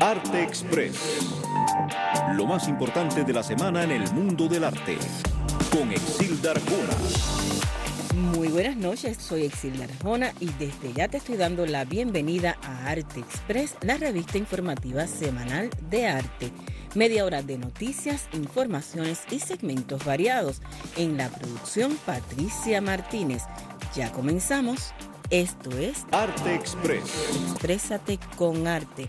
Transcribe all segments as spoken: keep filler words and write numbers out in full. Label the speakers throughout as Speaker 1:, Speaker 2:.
Speaker 1: Arte Express. Lo más importante de la semana en el mundo del arte. Con Exilda Arjona.
Speaker 2: Muy buenas noches, soy Exilda Arjona y desde ya te estoy dando la bienvenida a Arte Express, la revista informativa semanal de arte. Media hora de noticias, informaciones y segmentos variados. En la producción, Patricia Martínez. Ya comenzamos. Esto es
Speaker 1: Arte Express.
Speaker 2: Exprésate con arte.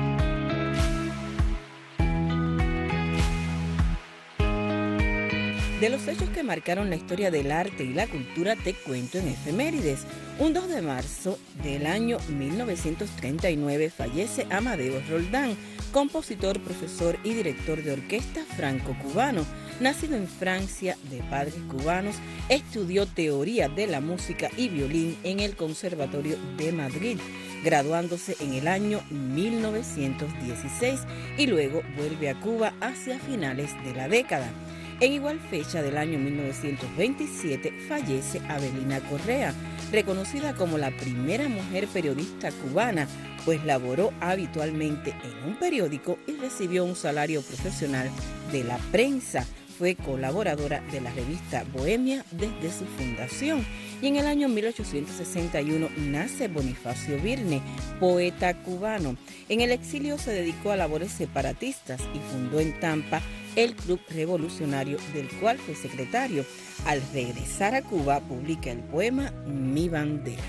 Speaker 2: De los hechos que marcaron la historia del arte y la cultura te cuento en efemérides. Un dos de marzo del año mil novecientos treinta y nueve fallece Amadeo Roldán, compositor, profesor y director de orquesta franco-cubano. Nacido en Francia de padres cubanos, estudió teoría de la música y violín en el Conservatorio de Madrid, graduándose en el año mil novecientos dieciséis y luego vuelve a Cuba hacia finales de la década. En igual fecha del año mil novecientos veintisiete fallece Avelina Correa, reconocida como la primera mujer periodista cubana, pues laboró habitualmente en un periódico y recibió un salario profesional de la prensa. Fue colaboradora de la revista Bohemia desde su fundación. Y en el año mil ochocientos sesenta y uno nace Bonifacio Virne, poeta cubano. En el exilio se dedicó a labores separatistas y fundó en Tampa el Club Revolucionario, del cual fue secretario. Al regresar a Cuba, publica el poema Mi Bandera.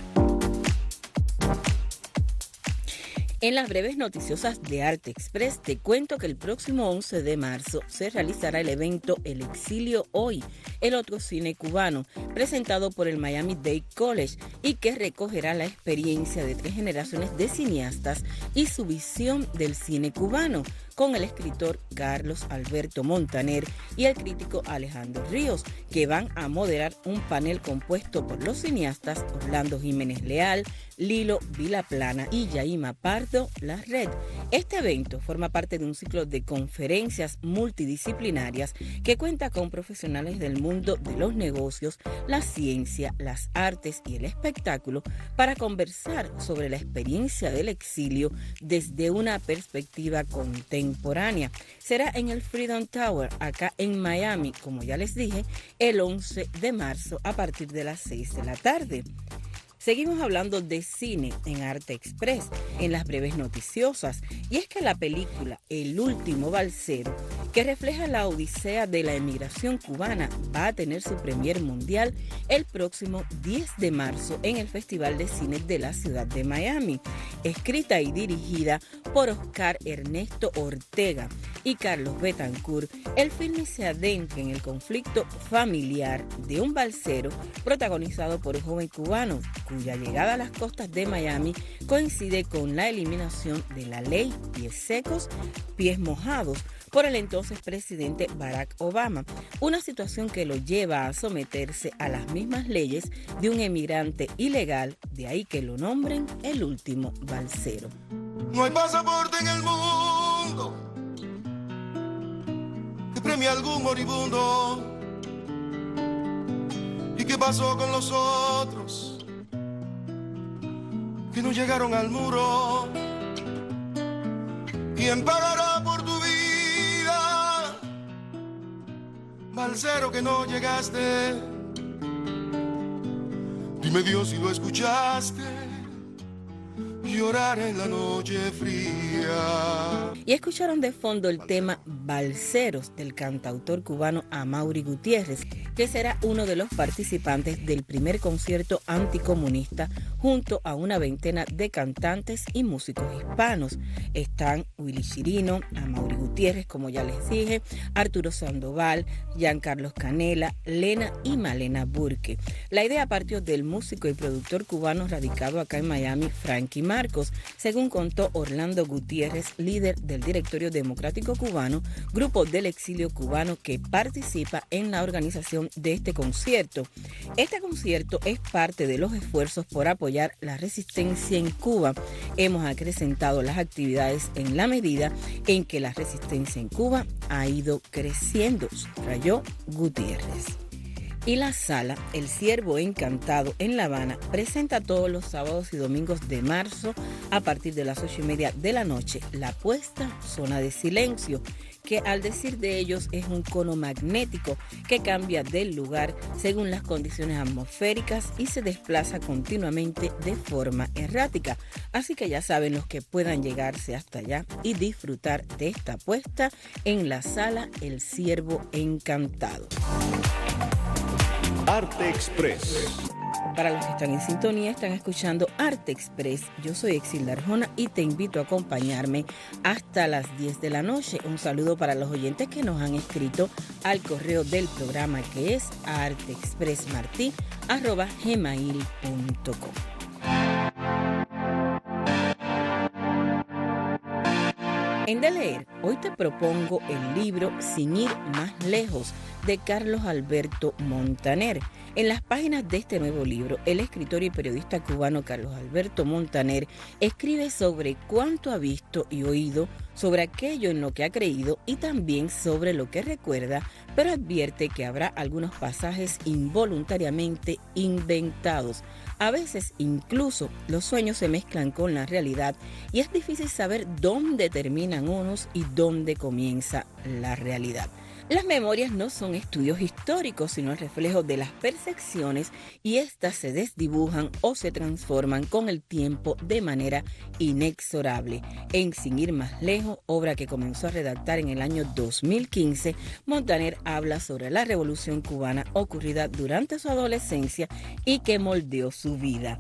Speaker 2: En las breves noticiosas de Arte Express te cuento que el próximo once de marzo se realizará el evento El Exilio Hoy, el otro cine cubano, presentado por el Miami-Dade College y que recogerá la experiencia de tres generaciones de cineastas y su visión del cine cubano, con el escritor Carlos Alberto Montaner y el crítico Alejandro Ríos, que van a moderar un panel compuesto por los cineastas Orlando Jiménez Leal, Lilo Vilaplana y Yaima Pardo La Red. Este evento forma parte de un ciclo de conferencias multidisciplinarias que cuenta con profesionales del mundo de los negocios, la ciencia, las artes y el espectáculo para conversar sobre la experiencia del exilio desde una perspectiva contemporánea. Será en el Freedom Tower, acá en Miami, como ya les dije, el once de marzo a partir de las seis de la tarde. Seguimos hablando de cine en Arte Express, en las breves noticiosas, y es que la película El último balsero, que refleja la odisea de la emigración cubana, va a tener su premier mundial el próximo diez de marzo en el Festival de Cine de la ciudad de Miami. Escrita y dirigida por Oscar Ernesto Ortega y Carlos Betancourt, el filme se adentra en el conflicto familiar de un balsero protagonizado por un joven cubano, cuya llegada a las costas de Miami coincide con la eliminación de la ley pies secos, pies mojados por el entonces presidente Barack Obama, una situación que lo lleva a someterse a las mismas leyes de un emigrante ilegal, de ahí que lo nombren el último balsero.
Speaker 3: No hay pasaporte en el mundo que premie a algún moribundo. ¿Y qué pasó con los otros que no llegaron al muro? ¿Quién pagará por tu vida, balsero que no llegaste? Dime Dios si lo escuchaste llorar en la noche fría.
Speaker 2: Y escucharon de fondo el tema Balseros del cantautor cubano Amaury Gutiérrez, que será uno de los participantes del primer concierto anticomunista junto a una veintena de cantantes y músicos hispanos. Están Willy Chirino, Amaury Gutiérrez, como ya les dije, Arturo Sandoval, Giancarlos Canela, Lena y Malena Burke. La idea partió del músico y productor cubano radicado acá en Miami, Frankie Marcos, según contó Orlando Gutiérrez, líder del Directorio Democrático Cubano, grupo del exilio cubano que participa en la organización de este concierto. Este concierto es parte de los esfuerzos por apoyar la resistencia en Cuba. Hemos acrecentado las actividades en la medida en que la resistencia en Cuba ha ido creciendo, subrayó Gutiérrez. Y la sala El Ciervo Encantado en La Habana presenta todos los sábados y domingos de marzo a partir de las ocho y media de la noche la puesta Zona de Silencio, que al decir de ellos es un cono magnético que cambia del lugar según las condiciones atmosféricas y se desplaza continuamente de forma errática. Así que ya saben los que puedan llegarse hasta allá y disfrutar de esta puesta en la sala El Ciervo Encantado.
Speaker 1: Arte Express.
Speaker 2: Para los que están en sintonía, están escuchando Arte Express. Yo soy Exilda Arjona y te invito a acompañarme hasta las diez de la noche. Un saludo para los oyentes que nos han escrito al correo del programa, que es arteexpressmarti arroba gmail punto com. En De Leer, hoy te propongo el libro Sin ir más lejos, de Carlos Alberto Montaner. En las páginas de este nuevo libro, el escritor y periodista cubano Carlos Alberto Montaner escribe sobre cuánto ha visto y oído, sobre aquello en lo que ha creído y también sobre lo que recuerda, pero advierte que habrá algunos pasajes involuntariamente inventados. A veces incluso los sueños se mezclan con la realidad y es difícil saber dónde terminan unos y dónde comienza la realidad. Las memorias no son estudios históricos, sino el reflejo de las percepciones, y éstas se desdibujan o se transforman con el tiempo de manera inexorable. En Sin ir más lejos, obra que comenzó a redactar en el año dos mil quince, Montaner habla sobre la Revolución Cubana ocurrida durante su adolescencia y que moldeó su vida.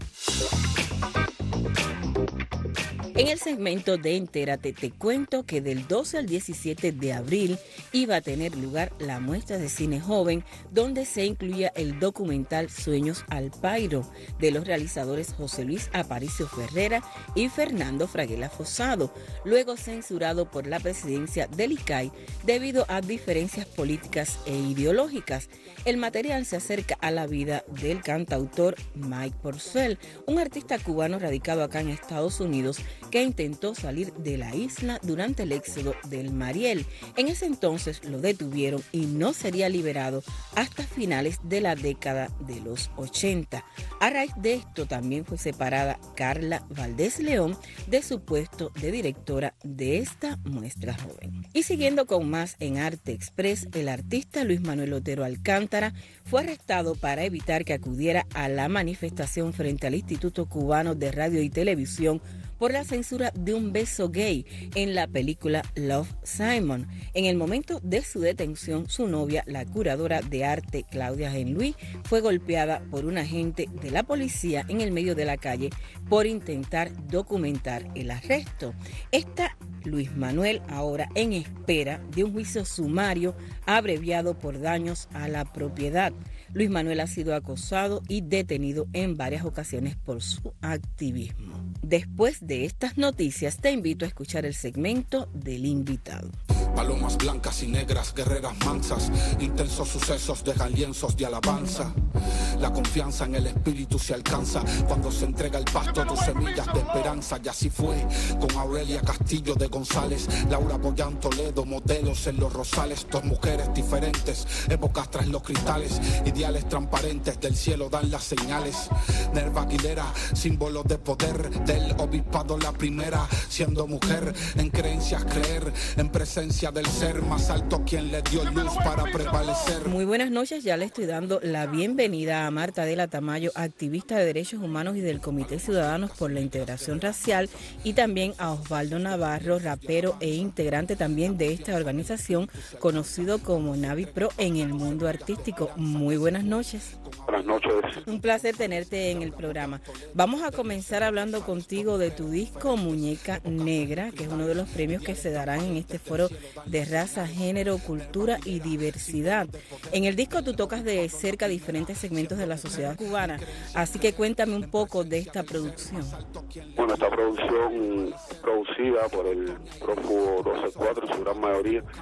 Speaker 2: En el segmento de Entérate te cuento que del doce al diecisiete de abril iba a tener lugar la muestra de cine joven, donde se incluía el documental Sueños al Pairo de los realizadores José Luis Aparicio Ferrera y Fernando Fraguela Fosado, luego censurado por la presidencia del I C A I debido a diferencias políticas e ideológicas. El material se acerca a la vida del cantautor Mike Porcel, un artista cubano radicado acá en Estados Unidos que intentó salir de la isla durante el éxodo del Mariel. En ese entonces lo detuvieron y no sería liberado hasta finales de la década de los ochenta. A raíz de esto también fue separada Carla Valdés León de su puesto de directora de esta muestra joven. Y siguiendo con más en Arte Express, el artista Luis Manuel Otero Alcántara fue arrestado para evitar que acudiera a la manifestación frente al Instituto Cubano de Radio y Televisión por la censura de un beso gay en la película Love, Simon. En el momento de su detención, su novia, la curadora de arte Claudia Genluí, fue golpeada por un agente de la policía en el medio de la calle por intentar documentar el arresto. Está Luis Manuel ahora en espera de un juicio sumario abreviado por daños a la propiedad. Luis Manuel ha sido acosado y detenido en varias ocasiones por su activismo. Después de estas noticias, te invito a escuchar el segmento del invitado.
Speaker 4: Palomas blancas y negras, guerreras mansas, intensos sucesos dejan lienzos de alabanza. La confianza en el espíritu se alcanza cuando se entrega el pasto, tus semillas de esperanza. Y así fue con Aurelia Castillo de González, Laura Boyán Toledo, modelos en los rosales. Dos mujeres diferentes, épocas tras los cristales, ideales transparentes del cielo dan las señales. Nerva Aguilera, símbolo de poder del obispado, la primera, siendo mujer, en creencias creer, en presencia del ser más alto quien le dio luz para prevalecer.
Speaker 2: Muy buenas noches, ya le estoy dando la bienvenida a Marta Adela Tamayo, activista de derechos humanos y del Comité Ciudadanos por la Integración Racial, y también a Osvaldo Navarro, rapero e integrante también de esta organización conocido como Navi Pro en el mundo artístico. Muy buenas noches.
Speaker 5: Buenas noches.
Speaker 2: Un placer tenerte en el programa. Vamos a comenzar hablando contigo de tu disco Muñeca Negra, que es uno de los premios que se darán en este foro de raza, género, cultura y diversidad. En el disco tú tocas de cerca diferentes segmentos de la sociedad cubana, así que cuéntame un poco de esta producción.
Speaker 5: Bueno, esta producción producida por el prófugo doce cuatro en su gran mayoría,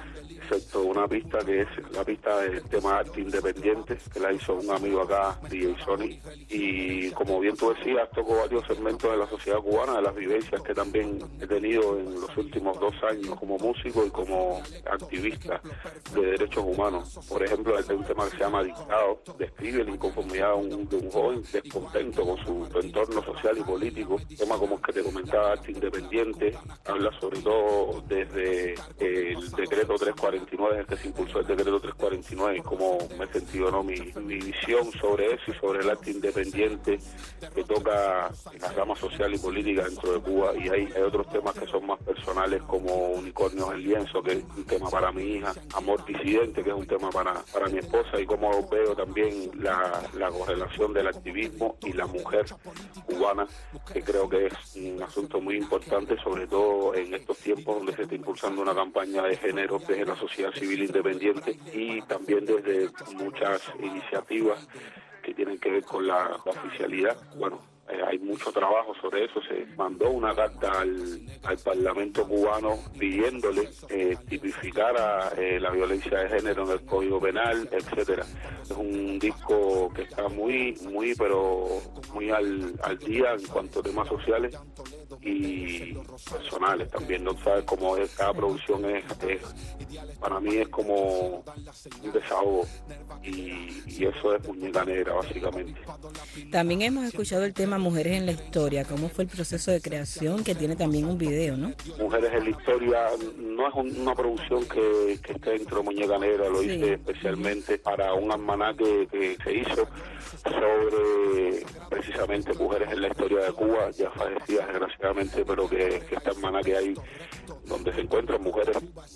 Speaker 5: excepto una pista que es la pista del tema arte independiente, que la hizo un amigo acá, D J Sony, y como bien tú decías, toco varios segmentos de la sociedad cubana, de las vivencias que también he tenido en los últimos dos años como músico y como activista de derechos humanos. Por ejemplo, este es un tema que se llama Dictado, describe la inconformidad de un, de un joven descontento con su entorno social y político, tema como el que te comentaba, arte independiente, habla sobre todo desde el decreto trescientos cuarenta y nueve, desde que se impulsó el decreto trescientos cuarenta y nueve, y cómo me he sentido, ¿no? mi, mi visión sobre eso y sobre el arte independiente que toca la rama social y política dentro de Cuba. Y hay, hay otros temas que son más personales, como Unicornios en lienzo, que es un tema para mi hija, Amor disidente, que es un tema para, para mi esposa, y cómo veo también la, la correlación del activismo y la mujer cubana, que creo que es un asunto muy importante, sobre todo en estos tiempos donde se está impulsando una campaña de género desde la sociedad civil independiente y también desde muchas iniciativas que tienen que ver con la, la oficialidad. Bueno, eh, hay mucho trabajo sobre eso. Se mandó una carta al, al Parlamento cubano pidiéndole eh, tipificar a, eh, la violencia de género en el Código Penal, etcétera. Es un disco que está muy, muy, pero muy al, al día en cuanto a temas sociales y personales también. No sabes cómo es, cada producción es, es para mí es como un desahogo, y, y eso es Muñeca Negra básicamente.
Speaker 2: También hemos escuchado el tema Mujeres en la Historia. ¿Cómo fue el proceso de creación? Que tiene también un video, ¿no?
Speaker 5: Mujeres en la Historia no es un, una producción que, que esté dentro de Muñeca Negra, lo hice sí. especialmente para un almanaque que se hizo sobre precisamente mujeres en la historia de Cuba, ya fallecidas desgraciadamente, pero que, que este almanaque hay donde se encuentran mujeres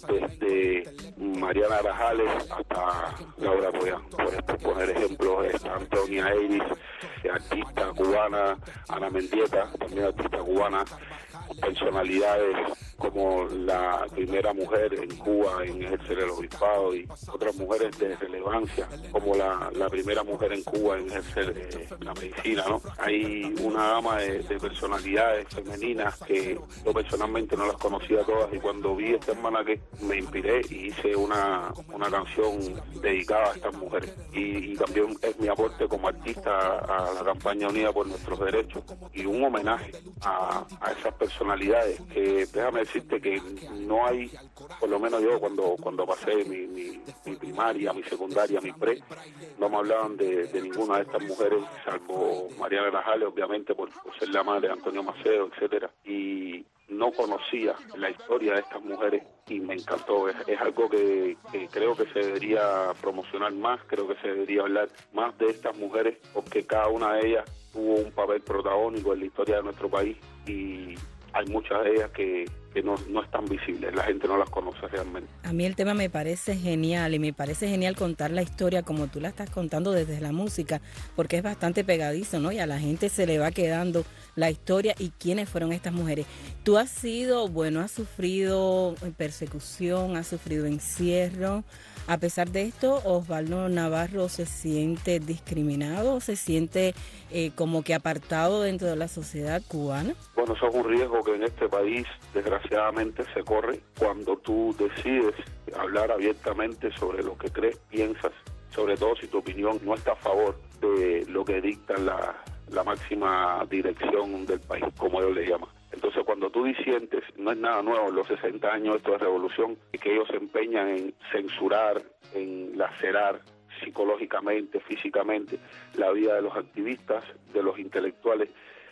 Speaker 5: desde Mariana Grajales hasta Laura Poyán. Por poner ejemplos, está Antonia Eiris, artista cubana, Ana Mendieta, también artista cubana, personalidades como la primera mujer en Cuba en ejercer el obispado y otras mujeres de relevancia, como la, la primera mujer en Cuba en ejercer eh, la medicina, ¿no? Hay una gama de, de personalidades femeninas que yo personalmente no las conocía todas, y cuando vi este almanaque me inspiré y hice una, una canción dedicada a estas mujeres. Y, y también es mi aporte como artista a la campaña Unida por Nuestros Derechos y un homenaje a, a esas personalidades que, déjame decirte que no hay, por lo menos yo cuando cuando pasé mi, mi, mi primaria, mi secundaria, mi pre, no me hablaban de, de ninguna de estas mujeres, salvo Mariana Grajales, obviamente por, por ser la madre de Antonio Maceo, etcétera, y no conocía la historia de estas mujeres y me encantó. Es, es algo que, que creo que se debería promocionar más, creo que se debería hablar más de estas mujeres, porque cada una de ellas tuvo un papel protagónico en la historia de nuestro país y hay muchas de ellas que, que no, no están visibles, la gente no las conoce realmente.
Speaker 2: A mí el tema me parece genial y me parece genial contar la historia como tú la estás contando desde la música, porque es bastante pegadizo, ¿no? Y a la gente se le va quedando la historia y quiénes fueron estas mujeres. Tú has sido, bueno, has sufrido persecución, has sufrido encierro. A pesar de esto, Osvaldo Navarro se siente discriminado, se siente eh, como que apartado dentro de la sociedad cubana.
Speaker 5: Bueno, eso es un riesgo que en este país desgraciadamente se corre cuando tú decides hablar abiertamente sobre lo que crees, piensas, sobre todo si tu opinión no está a favor de lo que dicta la, la máxima dirección del país, como ellos le llaman. Entonces, cuando tú disientes, no es nada nuevo, en los sesenta años esto es revolución, que ellos se empeñan en censurar, en lacerar psicológicamente, físicamente, la vida de los activistas, de los intelectuales,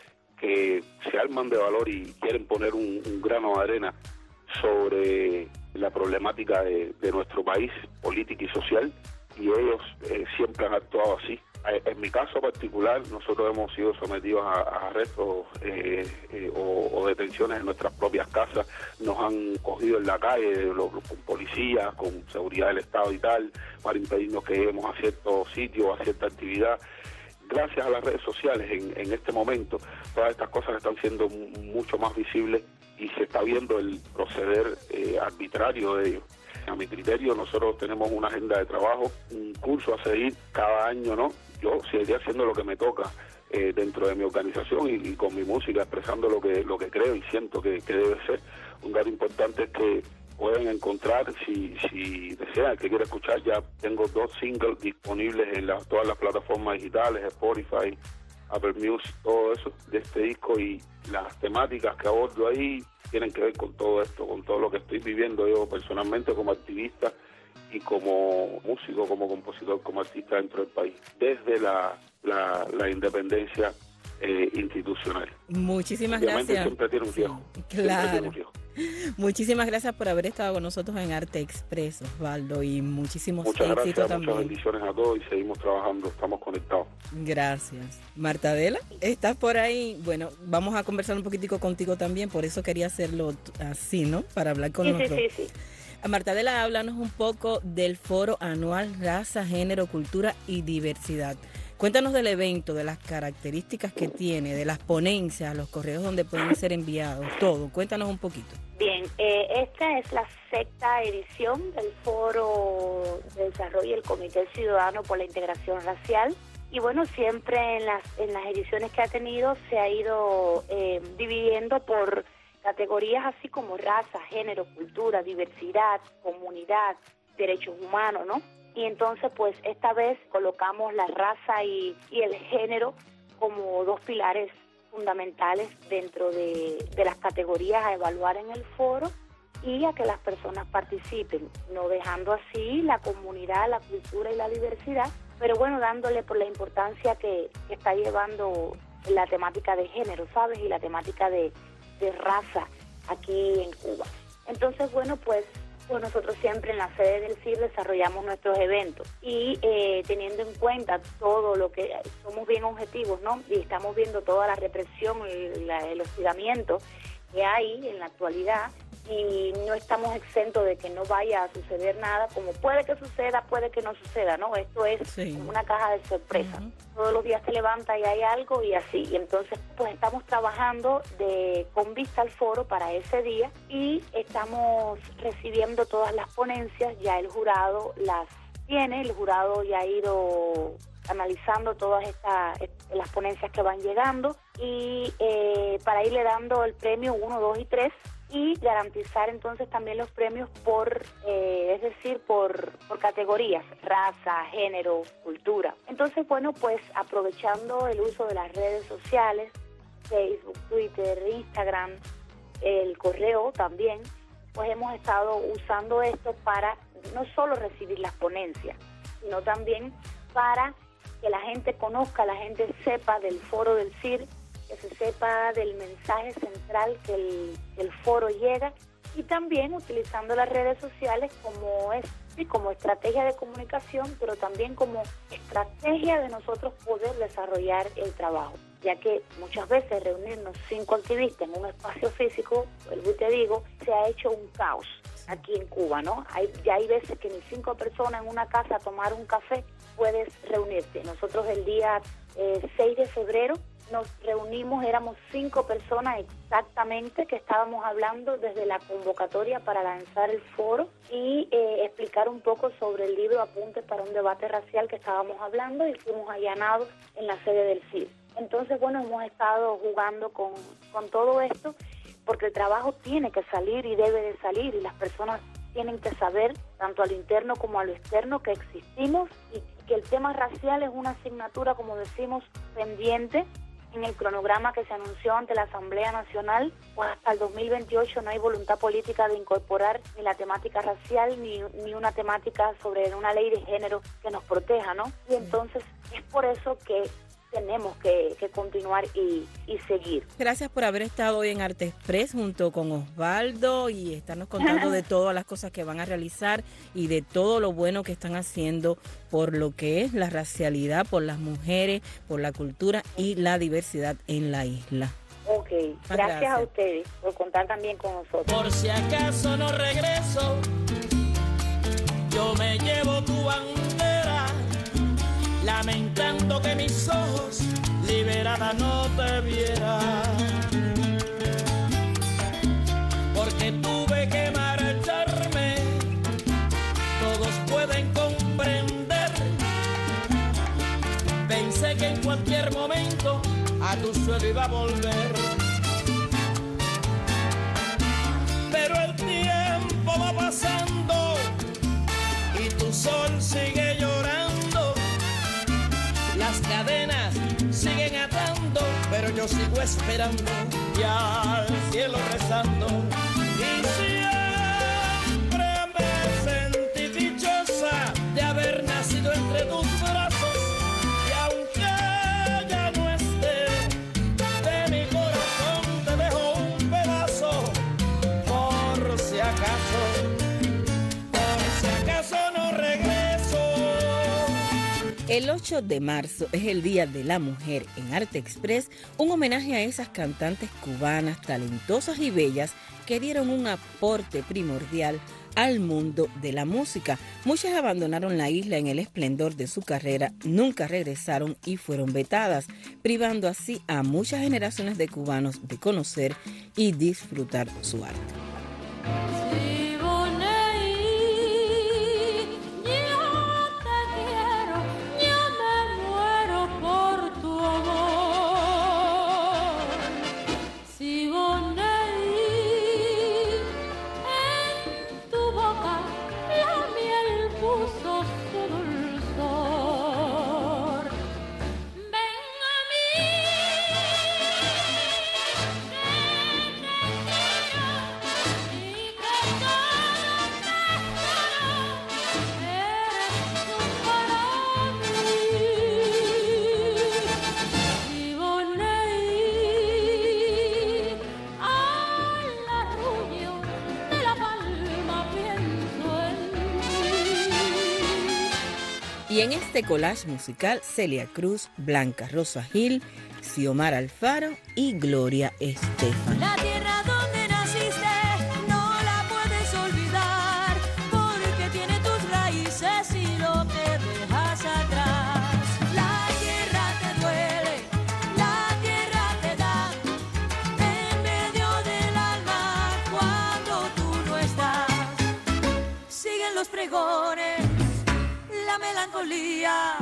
Speaker 5: que se arman de valor y quieren poner un, un grano de arena sobre la problemática de, de nuestro país, política y social, y ellos eh, siempre han actuado así. En mi caso particular, nosotros hemos sido sometidos a, a arrestos eh, eh, o, o detenciones en nuestras propias casas. Nos han cogido en la calle los, los, con policías, con seguridad del Estado y tal, para impedirnos que lleguemos a ciertos sitios, a cierta actividad. Gracias a las redes sociales, en, en este momento, todas estas cosas están siendo mucho más visibles y se está viendo el proceder eh, arbitrario de ellos. A mi criterio, nosotros tenemos una agenda de trabajo, un curso a seguir cada año, ¿no? Yo seguiré haciendo lo que me toca eh, dentro de mi organización y, y con mi música, expresando lo que lo que creo y siento que, que debe ser. Un dato importante es que pueden encontrar, si si desean, que quiera escuchar, ya tengo dos singles disponibles en las, todas las plataformas digitales, Spotify, Apple Music, todo eso de este disco, y las temáticas que abordo ahí tienen que ver con todo esto, con todo lo que estoy viviendo yo personalmente como activista y como músico, como compositor, como artista dentro del país, desde la, la, la independencia eh, institucional.
Speaker 2: Muchísimas
Speaker 5: Obviamente
Speaker 2: gracias.
Speaker 5: siempre tiene un riesgo.
Speaker 2: Sí, claro.
Speaker 5: Tiene un riesgo.
Speaker 2: Muchísimas gracias por haber estado con nosotros en Arte Express, Osvaldo, y muchísimos
Speaker 5: Muchas
Speaker 2: éxitos
Speaker 5: gracias,
Speaker 2: también.
Speaker 5: muchas bendiciones a todos y seguimos trabajando, estamos conectados.
Speaker 2: Gracias. Martadela, ¿estás por ahí? Bueno, vamos a conversar un poquitico contigo también, por eso quería hacerlo así, ¿no? Para hablar con
Speaker 6: Sí,
Speaker 2: los
Speaker 6: sí,
Speaker 2: dos.
Speaker 6: sí, sí.
Speaker 2: Martadela, háblanos un poco del foro anual Raza, Género, Cultura y Diversidad. Cuéntanos del evento, de las características que tiene, de las ponencias, los correos donde pueden ser enviados, todo. Cuéntanos un poquito.
Speaker 6: Bien, eh, esta es la sexta edición del Foro de Desarrollo del Comité Ciudadano por la Integración Racial. Y bueno, siempre en las, en las ediciones que ha tenido se ha ido eh, dividiendo por categorías así como raza, género, cultura, diversidad, comunidad, derechos humanos, ¿no? Y entonces, pues, esta vez colocamos la raza y, y el género como dos pilares fundamentales dentro de, de las categorías a evaluar en el foro y a que las personas participen, no dejando así la comunidad, la cultura y la diversidad, pero bueno, dándole por la importancia que, que está llevando la temática de género, ¿sabes? Y la temática de, de raza aquí en Cuba. Entonces, bueno, pues Pues nosotros siempre en la sede del C I R desarrollamos nuestros eventos y eh, teniendo en cuenta todo lo que somos bien objetivos, ¿no? Y estamos viendo toda la represión y la, el hostigamiento que hay en la actualidad y no estamos exentos de que no vaya a suceder nada, como puede que suceda, puede que no suceda, ¿no? Esto es sí. como una caja de sorpresa. Uh-huh. Todos los días te levantas y hay algo y así. Y entonces, pues estamos trabajando de con vista al foro para ese día y estamos recibiendo todas las ponencias, ya el jurado las tiene, el jurado ya ha ido analizando todas estas las ponencias que van llegando y eh, para irle dando el premio uno, dos y tres y garantizar entonces también los premios por, eh, es decir, por, por categorías, raza, género, cultura. Entonces, bueno, pues aprovechando el uso de las redes sociales, Facebook, Twitter, Instagram, el correo también, pues hemos estado usando esto para no solo recibir las ponencias, sino también para que la gente conozca, la gente sepa del foro del C I R, que se sepa del mensaje central que el, que el foro llega y también utilizando las redes sociales como es sí, como estrategia de comunicación, pero también como estrategia de nosotros poder desarrollar el trabajo, ya que muchas veces reunirnos cinco activistas en un espacio físico, vuelvo y te digo, se ha hecho un caos aquí en Cuba, ¿no? Hay, ya hay veces que ni cinco personas en una casa a tomar un café puedes reunirte. Nosotros el día eh, seis de febrero nos reunimos, éramos cinco personas exactamente que estábamos hablando desde la convocatoria para lanzar el foro y eh, explicar un poco sobre el libro Apuntes para un debate racial que estábamos hablando y fuimos allanados en la sede del C I R. Entonces, bueno, hemos estado jugando con, con todo esto porque el trabajo tiene que salir y debe de salir y las personas tienen que saber, tanto a lo interno como a lo externo, que existimos y que el tema racial es una asignatura, como decimos, pendiente en el cronograma que se anunció ante la Asamblea Nacional, pues hasta el dos mil veintiocho no hay voluntad política de incorporar ni la temática racial ni, ni una temática sobre una ley de género que nos proteja, ¿no? Y entonces es por eso que tenemos que, que continuar y, y seguir.
Speaker 2: Gracias por haber estado hoy en Arte Express junto con Osvaldo y estarnos contando de todas las cosas que van a realizar y de todo lo bueno que están haciendo por lo que es la racialidad, por las mujeres, por la cultura y la diversidad en la isla.
Speaker 6: Ok, gracias, gracias a ustedes por contar también con nosotros.
Speaker 7: Por si acaso no regreso, yo me llevo tu bandera, lamentando que mis ojos liberada no te vieran, porque tuve que marcharme, todos pueden comprender, pensé que en cualquier momento a tu suelo iba a volver, pero el tiempo va yo sigo esperando y al cielo rezando. Y siempre me sentí dichosa de haber nacido entre tus brazos. Y aunque ya no esté, de mi corazón te dejo un pedazo. Por si acaso, por si acaso no regreso.
Speaker 2: El ocho de marzo es el Día de la Mujer. En Arte Express, un homenaje a esas cantantes cubanas talentosas y bellas que dieron un aporte primordial al mundo de la música. Muchas abandonaron la isla en el esplendor de su carrera, nunca regresaron y fueron vetadas, privando así a muchas generaciones de cubanos de conocer y disfrutar su arte. Y en este collage musical, Celia Cruz, Blanca Rosa Gil, Xiomara Alfaro y Gloria Estefan.
Speaker 8: La tierra donde naciste no la puedes olvidar, porque tiene tus raíces y lo que dejas atrás. La tierra te duele, la tierra te da, en medio del alma cuando tú no estás. Siguen los pregones, la melancolía,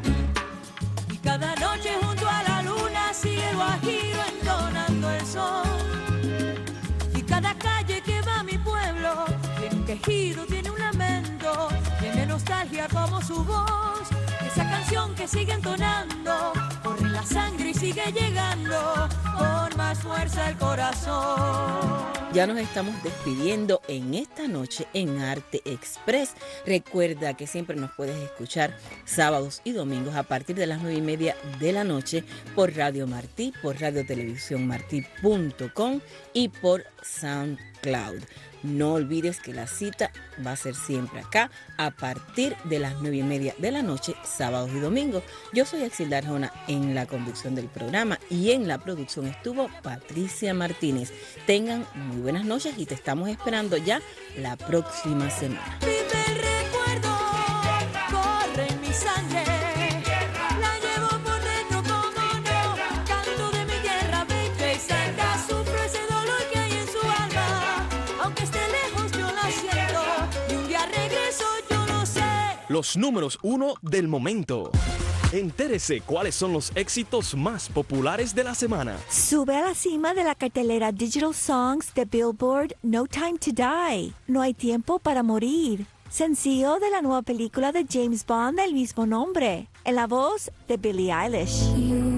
Speaker 8: y cada noche junto a la luna sigue el guajiro entonando el sol. Y cada calle que va a mi pueblo tiene un quejido, tiene un lamento, tiene nostalgia como su voz. Esa canción que sigue entonando corre en la sangre y sigue llegando con más fuerza el corazón.
Speaker 2: Ya nos estamos despidiendo en esta noche en Arte Express. Recuerda que siempre nos puedes escuchar sábados y domingos a partir de las nueve y media de la noche por Radio Martí, por radio televisión martí punto com y por SoundCloud. No olvides que la cita va a ser siempre acá a partir de las nueve y media de la noche, sábados y domingos. Yo soy Exilda Arjona en la conducción del programa y en la producción estuvo Patricia Martínez. Tengan muy buenas noches y te estamos esperando ya la próxima semana.
Speaker 8: Vive el recuerdo, corre en mi sangre, la llevo por dentro como no, canto de mi tierra bella y santa, sufro ese dolor que hay en su alma, aunque esté lejos yo la siento, y un día regreso yo lo sé.
Speaker 9: Los números uno del momento. Entérese cuáles son los éxitos más populares de la semana.
Speaker 10: Sube a la cima de la cartelera Digital Songs de Billboard No Time to Die, No hay tiempo para morir. Sencillo de la nueva película de James Bond del mismo nombre, en la voz de Billie Eilish.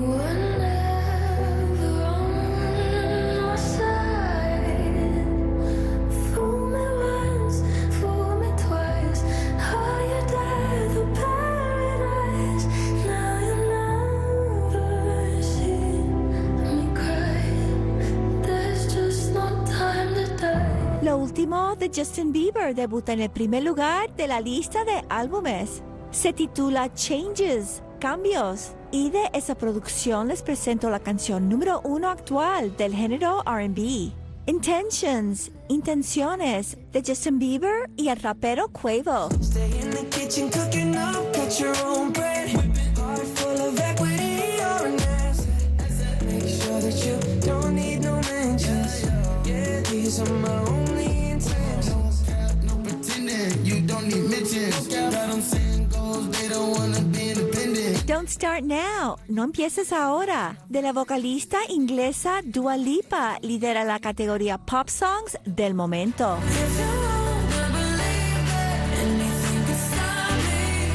Speaker 10: Lo último de Justin Bieber debuta en el primer lugar de la lista de álbumes. Se titula Changes, Cambios. Y de esa producción les presento la canción número uno actual del género R and B. Intentions, Intenciones, de Justin Bieber y el rapero Quavo.
Speaker 11: Stay in the kitchen cooking up, cut your own bread. Heart full of equity, you're an asset. Make sure that you don't need no mentions. Yeah, these are my only intentions. No pretending, you don't need mentions. Got them saying goals, they don't wanna be independent.
Speaker 10: Don't Start Now, No Empieces Ahora, de la vocalista inglesa Dua Lipa, lidera la categoría Pop Songs del momento.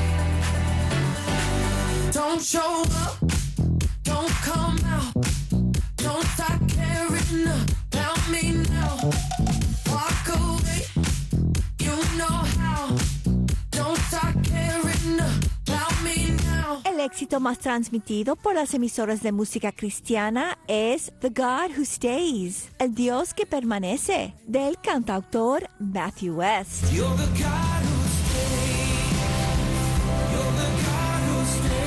Speaker 11: Don't show up, don't come out. start caring about me now. Walk away, you know how. Don't start caring about me now.
Speaker 10: El éxito más transmitido por las emisoras de música cristiana es The God Who Stays, el Dios que permanece, del cantautor Matthew West.
Speaker 11: You're the God who stays. You're the God who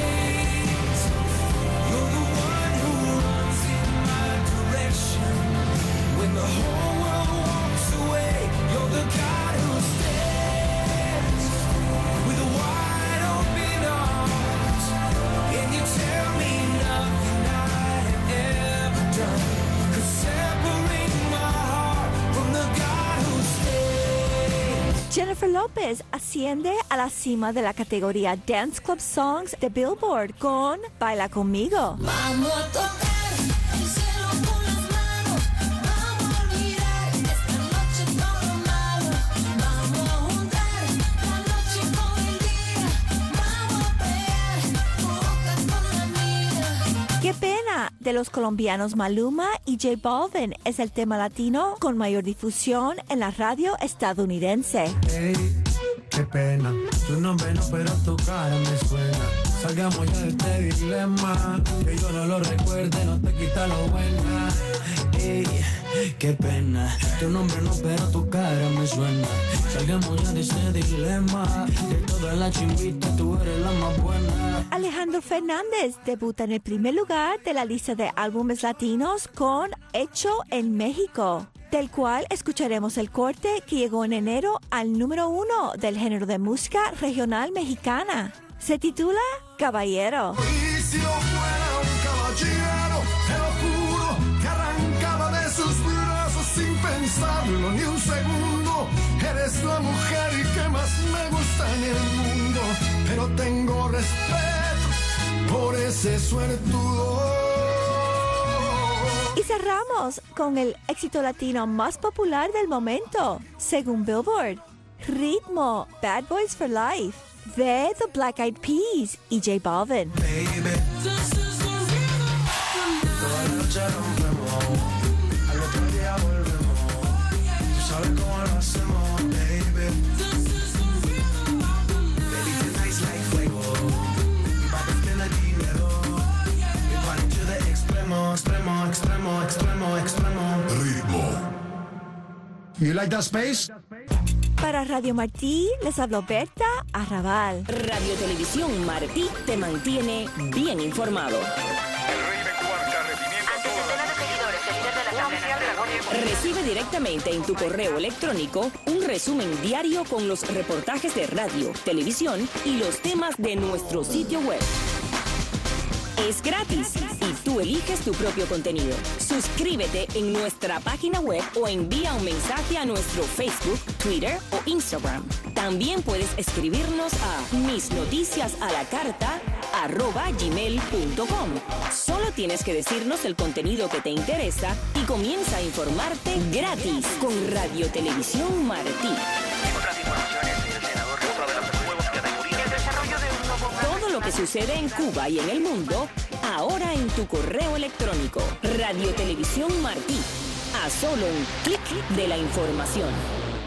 Speaker 11: stays. You're the one who runs in my direction. When the whole world walks away, you're the God who stands with wide open arms. And you tell me nothing I have ever done could separate my heart from the God who stays.
Speaker 10: Jennifer Lopez asciende a la cima de la categoría Dance Club Songs de Billboard con Baila Conmigo.
Speaker 8: Vamos a tocar el cielo con las manos, vamos a olvidar esta noche todo lo malo, vamos a juntar la noche con el día, vamos a pelear bocas con la mía.
Speaker 10: Qué pena, de los colombianos Maluma y J Balvin, es el tema latino con mayor difusión en la radio estadounidense.
Speaker 12: Hey, qué pena, tu nombre no, pero tu cara me suena. Salgamos ya de este dilema, que yo no lo recuerde, no te quita lo buena. Hey, qué pena, tu nombre no, pero tu cara me suena. Salgamos ya de este dilema, de toda la chimbita tú eres la más buena.
Speaker 10: Alejandro Fernández debuta en el primer lugar de la lista de álbumes latinos con Hecho en México, del cual escucharemos el corte que llegó en enero al número uno del género de música regional mexicana. Se titula Caballero.
Speaker 3: Y si no fuera un caballero, te lo juro que arrancaba de sus brazos sin pensarlo ni un segundo. Eres la mujer que más me gusta en el mundo, pero tengo respeto por ese suertudo.
Speaker 10: Y cerramos con el éxito latino más popular del momento, según Billboard, Ritmo, Bad Boys for Life, de The Black Eyed Peas y J Balvin.
Speaker 12: Baby, toda la noche rompemos, al otro día volvemos. Tú sabes cómo lo hacemos, baby. Baby, tonight's like fuego. Y pa' que tiene dinero. We party to the extremo, extremo, extremo, extremo, extremo.
Speaker 3: Ritmo. You like that space?
Speaker 10: Para Radio Martí, les habló Berta Arrabal.
Speaker 2: Radio Televisión Martí te mantiene bien informado. Recibe directamente en tu correo electrónico un resumen diario con los reportajes de radio, televisión y los temas de nuestro sitio web. Es gratis y tú eliges tu propio contenido. Suscríbete en nuestra página web o envía un mensaje a nuestro Facebook, Twitter o Instagram. También puedes escribirnos a misnoticiasalacarta arroba gmail punto com. Solo tienes que decirnos el contenido que te interesa y comienza a informarte gratis con Radio Televisión Martí.
Speaker 13: Otras informaciones, el senador de las nuevas categorías. El desarrollo de un nuevo...
Speaker 2: Todo lo que sucede en Cuba y en el mundo, ahora en tu correo electrónico. Radio Televisión Martí. A solo un clic de la información.